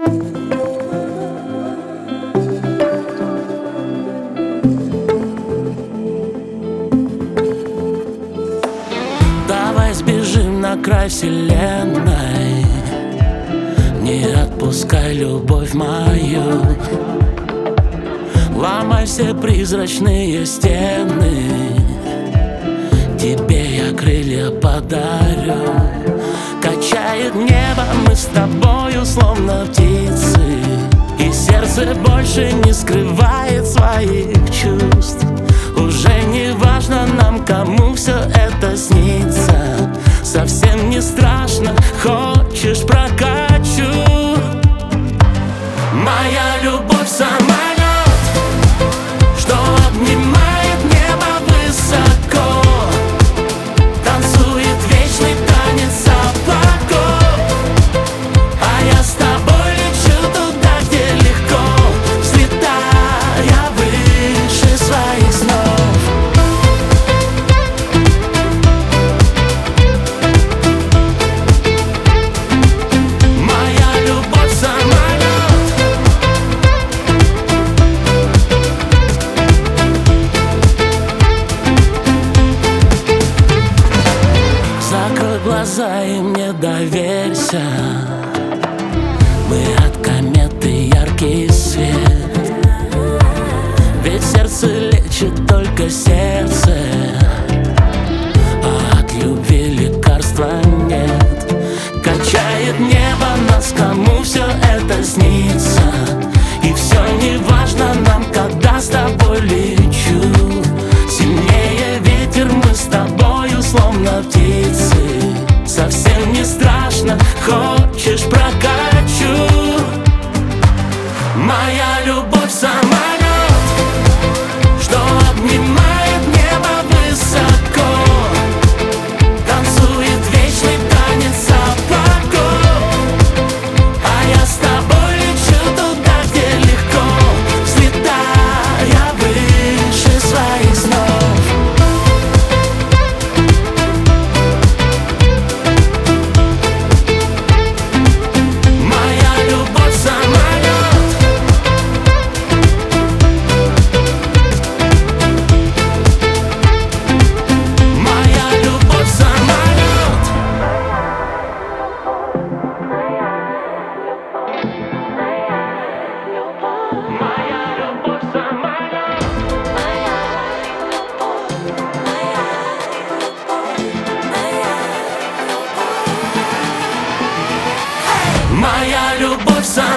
Давай сбежим на край вселенной, не отпускай любовь мою. Ломай все призрачные стены, тебе я крылья подарю. Качает небо, мы с тобою словно птицы, и сердце больше не скрывает своих чувств. Уже не важно нам, кому все это снится. Совсем не страшно, хочешь прокачу. Моя любовь самолет, что обнимает небо высоко, танцует вечный танец облаков. А я с тобой лечу туда, где легко, взлетая выше своих снов. Моя любовь самолет, закрой глаза и мне доверься. Мы от кометы яркий свет, ведь сердце лечит только сердце, а от любви лекарства нет. Качает небо нас, кому все это снится, и все не важно нам, когда с тобой лечу. Сильнее ветер, мы с тобою словно птицы. Совсем не страшно, хочешь прокачу. Моя любовь самолет, что обнимает небо высоко, танцует вечный танец облаков. А я с тобой лечу туда, где легко, взлетая выше своих снов. Моя любовь самолет, моя любовь самолет. Моя любовь самолет. Моя любовь самолет.